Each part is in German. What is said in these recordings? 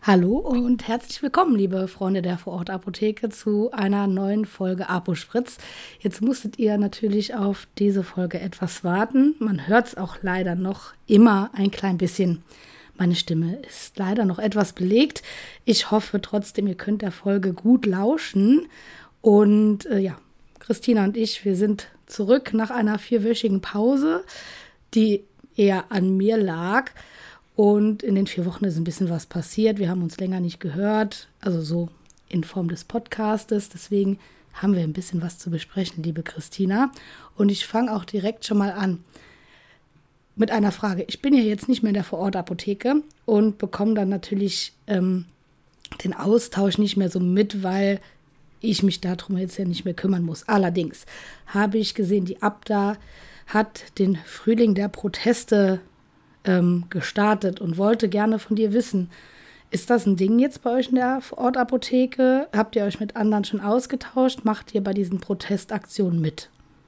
Hallo und herzlich willkommen, liebe Freunde der Vorortapotheke, zu einer neuen Folge Apospritz. Jetzt musstet ihr natürlich auf diese Folge etwas warten. Man hört es auch leider noch immer ein klein bisschen. Meine Stimme ist leider noch etwas belegt. Ich hoffe trotzdem, ihr könnt der Folge gut lauschen. Und Christina und ich, wir sind zurück nach einer 4-wöchigen Pause, die eher an mir lag. Und in den 4 Wochen ist ein bisschen was passiert. Wir haben uns länger nicht gehört, also so in Form des Podcastes. Deswegen haben wir ein bisschen was zu besprechen, liebe Christina. Und ich fange auch direkt schon mal an mit einer Frage. Ich bin ja jetzt nicht mehr in der Vorortapotheke und bekomme dann natürlich den Austausch nicht mehr so mit, weil ich mich darum jetzt ja nicht mehr kümmern muss. Allerdings habe ich gesehen, die Abda hat den Frühling der Proteste gestartet und wollte gerne von dir wissen, ist das ein Ding jetzt bei euch in der Vorortapotheke? Habt ihr euch mit anderen schon ausgetauscht? Macht ihr bei diesen Protestaktionen mit?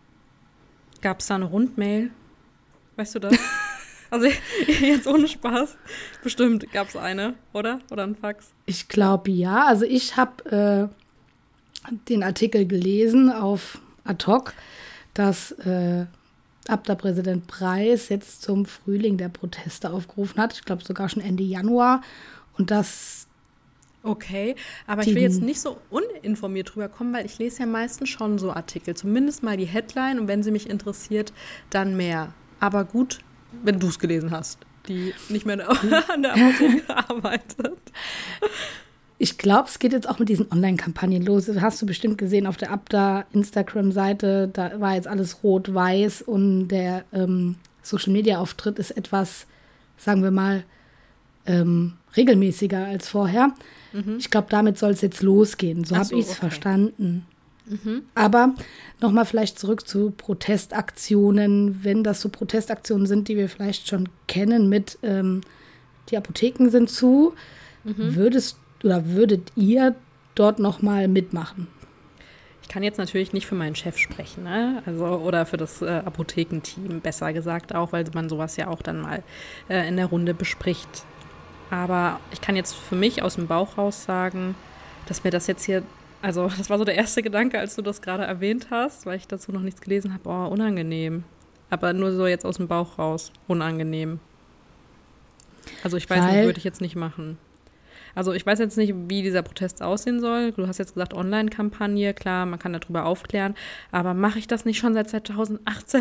Gab es da eine Rundmail? Weißt du das? Also jetzt ohne Spaß. Bestimmt gab es eine, oder? Oder ein Fax? Ich glaube ja. Also ich habe den Artikel gelesen auf ad hoc, dass Abda-Präsident Preis jetzt zum Frühling der Proteste aufgerufen hat. Ich glaube sogar schon Ende Januar. Und das. Okay, aber ich will jetzt nicht so uninformiert drüber kommen, weil ich lese ja meistens schon so Artikel. Zumindest mal die Headline und wenn sie mich interessiert, dann mehr. Aber gut, wenn du es gelesen hast, die nicht mehr an der Apotheke arbeitet. Ich glaube, es geht jetzt auch mit diesen Online-Kampagnen los. Das hast du bestimmt gesehen auf der Abda-Instagram-Seite. Da war jetzt alles rot-weiß und der Social-Media-Auftritt ist etwas, sagen wir mal, regelmäßiger als vorher. Mhm. Ich glaube, damit soll es jetzt losgehen. So habe ich es verstanden. Mhm. Aber nochmal vielleicht zurück zu Protestaktionen. Wenn das so Protestaktionen sind, die wir vielleicht schon kennen mit die Apotheken sind zu, würdet ihr dort nochmal mitmachen? Ich kann jetzt natürlich nicht für meinen Chef sprechen, ne? Also, oder für das Apothekenteam, besser gesagt auch, weil man sowas ja auch dann mal in der Runde bespricht. Aber ich kann jetzt für mich aus dem Bauch raus sagen, dass mir das jetzt hier, also das war so der erste Gedanke, als du das gerade erwähnt hast, weil ich dazu noch nichts gelesen habe, unangenehm. Aber nur so jetzt aus dem Bauch raus, unangenehm. Also ich weiß nicht, würde ich jetzt nicht machen. Also ich weiß jetzt nicht, wie dieser Protest aussehen soll. Du hast jetzt gesagt Online-Kampagne, klar, man kann darüber aufklären. Aber mache ich das nicht schon seit 2018?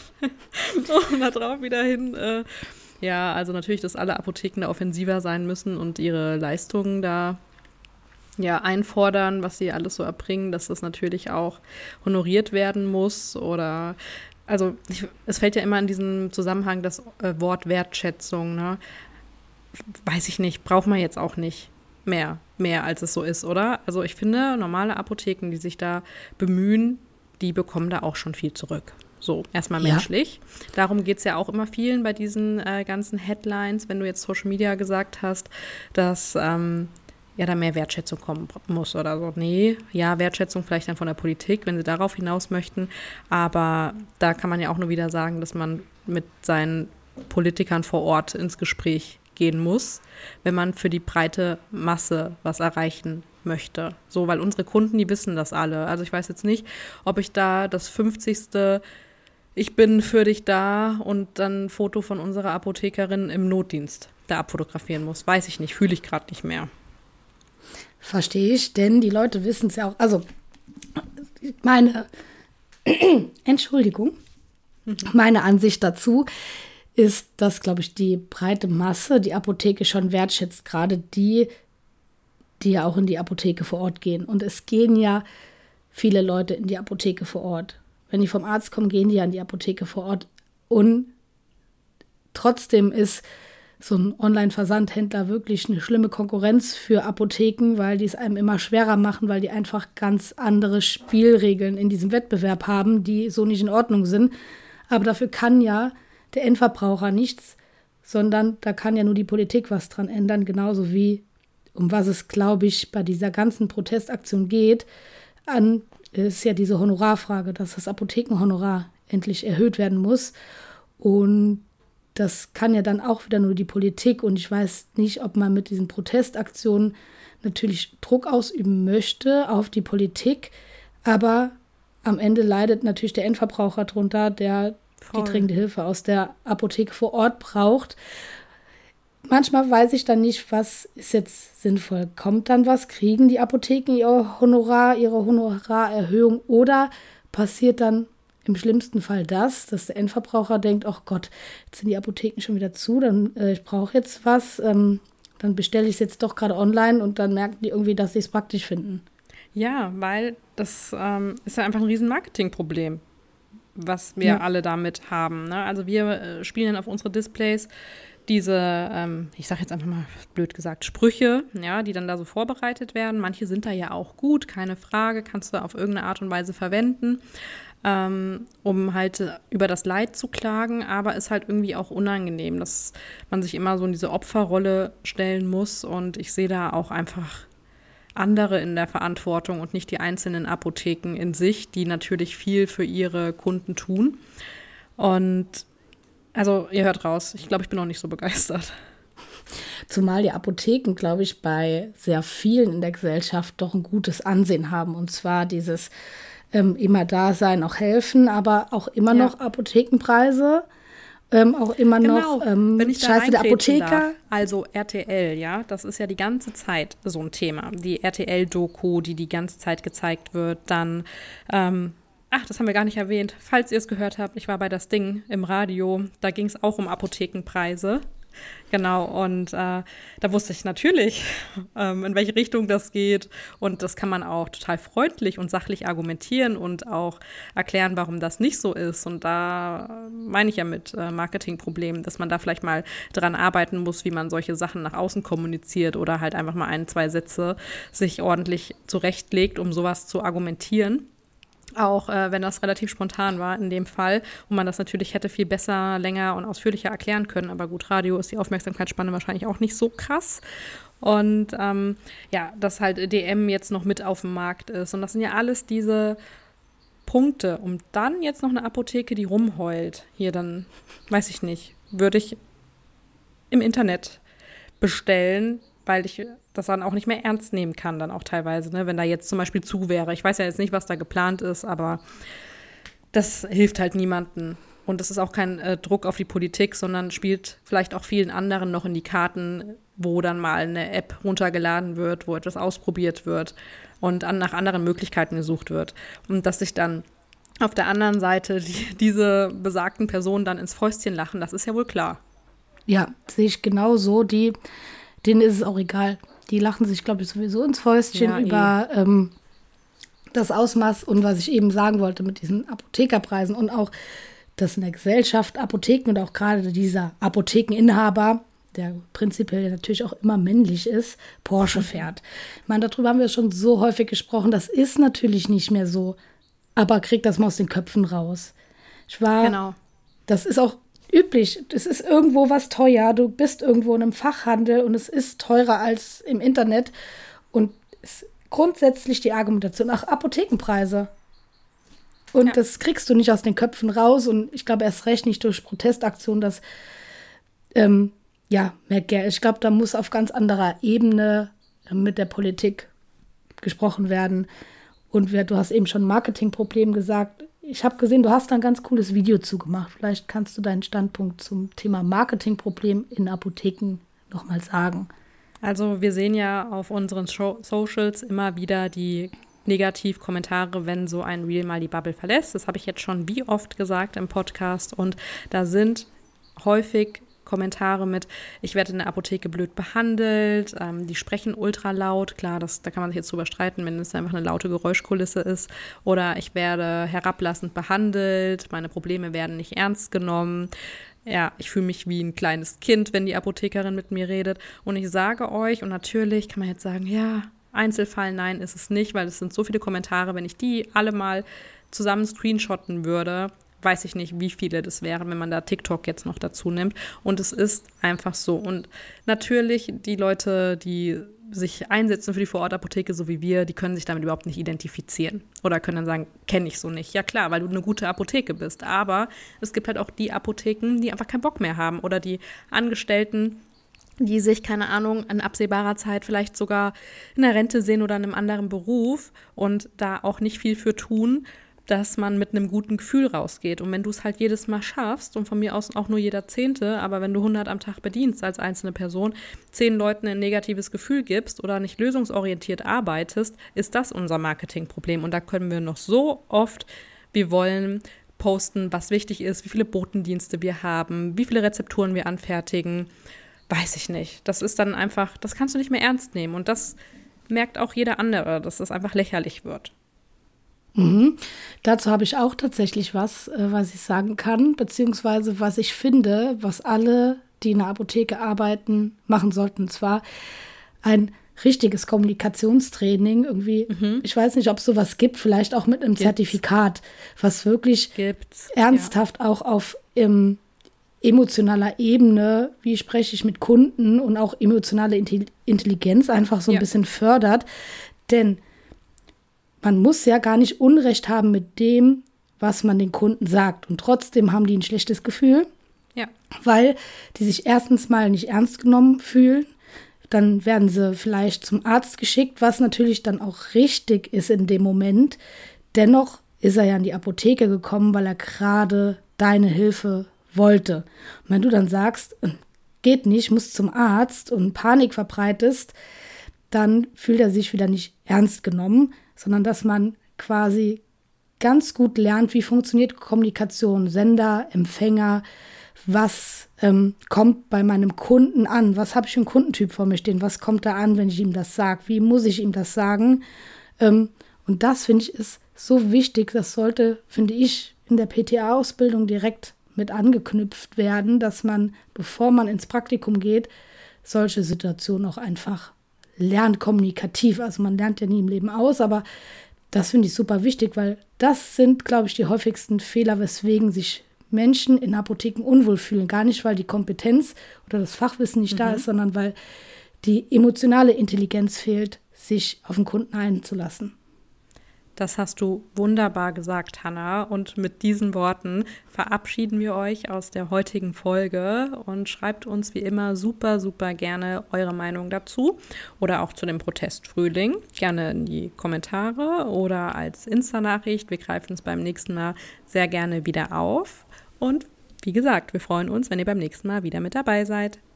Und da drauf wieder hin. Ja, also natürlich, dass alle Apotheken da offensiver sein müssen und ihre Leistungen da einfordern, was sie alles so erbringen, dass das natürlich auch honoriert werden muss. Oder also es fällt ja immer in diesem Zusammenhang das Wort Wertschätzung, ne? Weiß ich nicht, braucht man jetzt auch nicht mehr als es so ist, oder? Also ich finde, normale Apotheken, die sich da bemühen, die bekommen da auch schon viel zurück. So, erstmal menschlich. Ja. Darum geht es ja auch immer vielen bei diesen ganzen Headlines, wenn du jetzt Social Media gesagt hast, dass da mehr Wertschätzung kommen muss oder so. Nee, ja, Wertschätzung vielleicht dann von der Politik, wenn sie darauf hinaus möchten. Aber da kann man ja auch nur wieder sagen, dass man mit seinen Politikern vor Ort ins Gespräch gehen muss, wenn man für die breite Masse was erreichen möchte. So, weil unsere Kunden, die wissen das alle. Also ich weiß jetzt nicht, ob ich da das 50. Ich bin für dich da und dann ein Foto von unserer Apothekerin im Notdienst da abfotografieren muss. Weiß ich nicht, fühle ich gerade nicht mehr. Verstehe ich, denn die Leute wissen es ja auch. Also meine meine Ansicht dazu ist, dass, glaube ich, die breite Masse die Apotheke schon wertschätzt, gerade die ja auch in die Apotheke vor Ort gehen. Und es gehen ja viele Leute in die Apotheke vor Ort. Wenn die vom Arzt kommen, gehen die ja in die Apotheke vor Ort. Und trotzdem ist so ein Online-Versandhändler wirklich eine schlimme Konkurrenz für Apotheken, weil die es einem immer schwerer machen, weil die einfach ganz andere Spielregeln in diesem Wettbewerb haben, die so nicht in Ordnung sind. Aber dafür kann ja der Endverbraucher nichts, sondern da kann ja nur die Politik was dran ändern, genauso wie, um was es, glaube ich, bei dieser ganzen Protestaktion geht, ist ja diese Honorarfrage, dass das Apothekenhonorar endlich erhöht werden muss. Und das kann ja dann auch wieder nur die Politik. Und ich weiß nicht, ob man mit diesen Protestaktionen natürlich Druck ausüben möchte auf die Politik. Aber am Ende leidet natürlich der Endverbraucher drunter, der die dringende Hilfe aus der Apotheke vor Ort braucht. Manchmal weiß ich dann nicht, was ist jetzt sinnvoll. Kommt dann was? Kriegen die Apotheken ihre Honorarerhöhung? Oder passiert dann im schlimmsten Fall das, dass der Endverbraucher denkt, oh Gott, jetzt sind die Apotheken schon wieder zu, dann ich brauche jetzt was, dann bestelle ich es jetzt doch gerade online und dann merken die irgendwie, dass sie es praktisch finden. Ja, weil das ist ja einfach ein riesen Marketingproblem, was wir alle damit haben. Ne? Also wir spielen auf unsere Displays diese, ich sage jetzt einfach mal blöd gesagt, Sprüche, ja, die dann da so vorbereitet werden. Manche sind da ja auch gut, keine Frage, kannst du auf irgendeine Art und Weise verwenden, um halt über das Leid zu klagen, aber ist halt irgendwie auch unangenehm, dass man sich immer so in diese Opferrolle stellen muss und ich sehe da auch einfach andere in der Verantwortung und nicht die einzelnen Apotheken in sich, die natürlich viel für ihre Kunden tun. Und also ihr hört raus, ich glaube, ich bin noch nicht so begeistert. Zumal die Apotheken, glaube ich, bei sehr vielen in der Gesellschaft doch ein gutes Ansehen haben. Und zwar dieses immer da sein, auch helfen, aber auch immer noch Apothekenpreise, auch immer noch wenn ich Scheiße der Apotheker. Darf. Also RTL, ja, das ist ja die ganze Zeit so ein Thema. Die RTL-Doku, die ganze Zeit gezeigt wird, dann das haben wir gar nicht erwähnt. Falls ihr es gehört habt, ich war bei Das Ding im Radio. Da ging es auch um Apothekenpreise. Genau, und da wusste ich natürlich, in welche Richtung das geht. Und das kann man auch total freundlich und sachlich argumentieren und auch erklären, warum das nicht so ist. Und da meine ich ja mit Marketingproblemen, dass man da vielleicht mal dran arbeiten muss, wie man solche Sachen nach außen kommuniziert oder halt einfach mal 1, 2 Sätze sich ordentlich zurechtlegt, um sowas zu argumentieren. Auch wenn das relativ spontan war in dem Fall und man das natürlich hätte viel besser, länger und ausführlicher erklären können. Aber gut, Radio ist die Aufmerksamkeitsspanne wahrscheinlich auch nicht so krass. Und dass halt DM jetzt noch mit auf dem Markt ist. Und das sind ja alles diese Punkte. Und dann jetzt noch eine Apotheke, die rumheult. Hier dann, weiß ich nicht, würde ich im Internet bestellen, weil ich das dann auch nicht mehr ernst nehmen kann, dann auch teilweise, ne? Wenn da jetzt zum Beispiel zu wäre. Ich weiß ja jetzt nicht, was da geplant ist, aber das hilft halt niemandem. Und das ist auch kein Druck auf die Politik, sondern spielt vielleicht auch vielen anderen noch in die Karten, wo dann mal eine App runtergeladen wird, wo etwas ausprobiert wird und nach anderen Möglichkeiten gesucht wird. Und dass sich dann auf der anderen Seite diese besagten Personen dann ins Fäustchen lachen, das ist ja wohl klar. Ja, sehe ich genau so. Denen ist es auch egal. Die lachen sich, glaube ich, sowieso ins Fäustchen über das Ausmaß und was ich eben sagen wollte mit diesen Apothekerpreisen und auch, dass in der Gesellschaft Apotheken und auch gerade dieser Apothekeninhaber, der prinzipiell natürlich auch immer männlich ist, Porsche fährt. Ich meine, darüber haben wir schon so häufig gesprochen. Das ist natürlich nicht mehr so, aber kriegt das mal aus den Köpfen raus. Das ist auch üblich. Es ist irgendwo was teuer. Du bist irgendwo in einem Fachhandel und es ist teurer als im Internet. Und es ist grundsätzlich die Argumentation, Apothekenpreise. Und das kriegst du nicht aus den Köpfen raus. Und ich glaube erst recht nicht durch Protestaktionen, dass mehr Geld. Ich glaube, da muss auf ganz anderer Ebene mit der Politik gesprochen werden. Und du hast eben schon Marketingproblem gesagt. Ich habe gesehen, du hast da ein ganz cooles Video zugemacht. Vielleicht kannst du deinen Standpunkt zum Thema Marketingproblem in Apotheken nochmal sagen. Also wir sehen ja auf unseren Socials immer wieder die Negativkommentare, wenn so ein Reel mal die Bubble verlässt. Das habe ich jetzt schon wie oft gesagt im Podcast. Und da sind häufig Kommentare mit, ich werde in der Apotheke blöd behandelt, die sprechen ultra laut, klar, da kann man sich jetzt drüber streiten, wenn es einfach eine laute Geräuschkulisse ist, oder ich werde herablassend behandelt, meine Probleme werden nicht ernst genommen, ja, ich fühle mich wie ein kleines Kind, wenn die Apothekerin mit mir redet und ich sage euch, und natürlich kann man jetzt sagen, ja, Einzelfall, nein, ist es nicht, weil es sind so viele Kommentare, wenn ich die alle mal zusammen screenshotten würde, weiß ich nicht, wie viele das wären, wenn man da TikTok jetzt noch dazu nimmt. Und es ist einfach so. Und natürlich, die Leute, die sich einsetzen für die Vorortapotheke, so wie wir, die können sich damit überhaupt nicht identifizieren oder können dann sagen, kenne ich so nicht. Ja klar, weil du eine gute Apotheke bist, aber es gibt halt auch die Apotheken, die einfach keinen Bock mehr haben oder die Angestellten, die sich, keine Ahnung, in absehbarer Zeit vielleicht sogar in der Rente sehen oder in einem anderen Beruf und da auch nicht viel für tun, dass man mit einem guten Gefühl rausgeht. Und wenn du es halt jedes Mal schaffst und von mir aus auch nur jeder 10., aber wenn du 100 am Tag bedienst als einzelne Person, 10 Leuten ein negatives Gefühl gibst oder nicht lösungsorientiert arbeitest, ist das unser Marketingproblem. Und da können wir noch so oft, wir wollen posten, was wichtig ist, wie viele Botendienste wir haben, wie viele Rezepturen wir anfertigen, weiß ich nicht. Das ist dann einfach, das kannst du nicht mehr ernst nehmen. Und das merkt auch jeder andere, dass das einfach lächerlich wird. Mhm. Dazu habe ich auch tatsächlich was ich sagen kann, beziehungsweise was ich finde, was alle, die in der Apotheke arbeiten, machen sollten. Und zwar ein richtiges Kommunikationstraining irgendwie. Ich weiß nicht, ob es sowas gibt, vielleicht auch mit einem Zertifikat, was wirklich ernsthaft auch auf emotionaler Ebene, wie spreche ich mit Kunden und auch emotionale Intelligenz einfach so ein bisschen fördert. Denn man muss ja gar nicht Unrecht haben mit dem, was man den Kunden sagt. Und trotzdem haben die ein schlechtes Gefühl, weil die sich erstens mal nicht ernst genommen fühlen. Dann werden sie vielleicht zum Arzt geschickt, was natürlich dann auch richtig ist in dem Moment. Dennoch ist er ja in die Apotheke gekommen, weil er gerade deine Hilfe wollte. Und wenn du dann sagst, geht nicht, muss zum Arzt und Panik verbreitest, dann fühlt er sich wieder nicht ernst genommen, sondern dass man quasi ganz gut lernt, wie funktioniert Kommunikation, Sender, Empfänger, was kommt bei meinem Kunden an, was habe ich für einen Kundentyp vor mir stehen, was kommt da an, wenn ich ihm das sage, wie muss ich ihm das sagen. Und das, finde ich, ist so wichtig, das sollte, finde ich, in der PTA-Ausbildung direkt mit angeknüpft werden, dass man, bevor man ins Praktikum geht, solche Situationen auch einfach lernt, kommunikativ. Also man lernt ja nie im Leben aus, aber das finde ich super wichtig, weil das sind, glaube ich, die häufigsten Fehler, weswegen sich Menschen in Apotheken unwohl fühlen. Gar nicht, weil die Kompetenz oder das Fachwissen nicht da ist, sondern weil die emotionale Intelligenz fehlt, sich auf den Kunden einzulassen. Das hast du wunderbar gesagt, Hanna. Und mit diesen Worten verabschieden wir euch aus der heutigen Folge und schreibt uns wie immer super, super gerne eure Meinung dazu oder auch zu dem Protestfrühling. Gerne in die Kommentare oder als Insta-Nachricht. Wir greifen es beim nächsten Mal sehr gerne wieder auf. Und wie gesagt, wir freuen uns, wenn ihr beim nächsten Mal wieder mit dabei seid.